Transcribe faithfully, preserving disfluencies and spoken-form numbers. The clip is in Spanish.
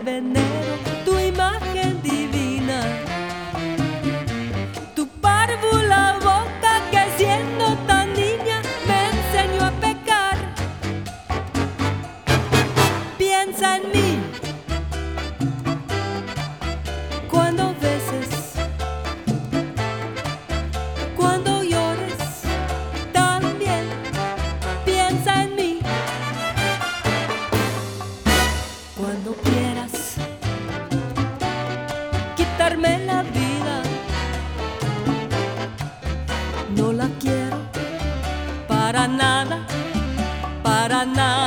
venero, tu imagen divina, tu párvula boca que siendo tan niña me enseñó a pecar. Piensa en mí cuando beses, cuando llores, también piensa en mí. Cuando quieras quitarme la vida, no la quiero para nada, para nada.